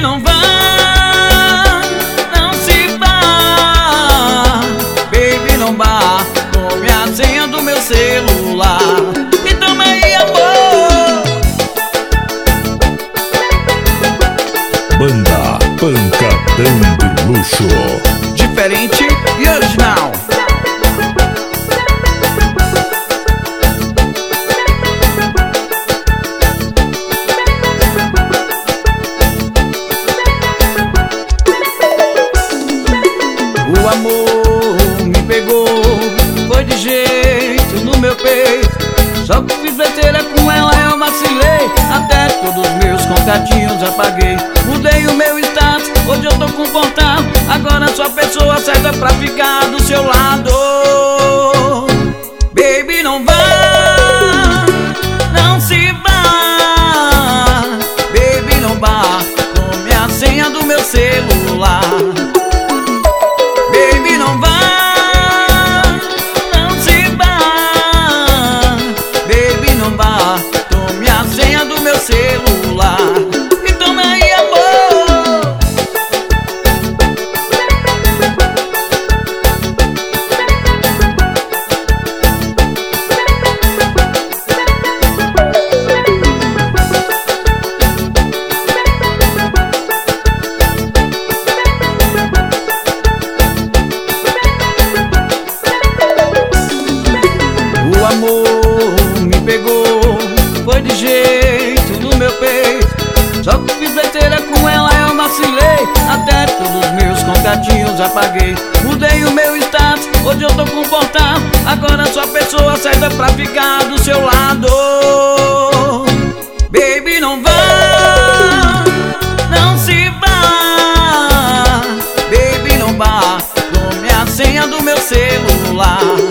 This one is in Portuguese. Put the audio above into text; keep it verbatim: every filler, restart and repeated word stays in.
não vá, não se vá. Baby, não vá, tome a senha do meu celular. E toma aí, amor. Banda Pancadão de Luxo. Diferente e original. O amor me pegou, foi de jeito no meu peito. Só que fiz besteira com ela, eu vacilei. Até todos os meus contatinhos apaguei. Mudei o meu status, hoje eu tô confortável. Agora sou a pessoa certa pra ficar do seu lado. Baby, não vá, não se vá. Baby, não vá, tome a senha do meu celular. Baby, não vá, não se vá. Baby, não vá, tome a senha do meu celular. E toma aí, amor. O amor me pegou, foi de jeito no meu peito. Só que fiz besteira com ela, eu vacilei. Até todos os meus contatinhos apaguei. Mudei o meu status, hoje eu tô confortável. Agora sou a pessoa certa pra ficar do seu lado. Baby, não vá, não se vá. Baby, não vá, tome a senha do meu celular.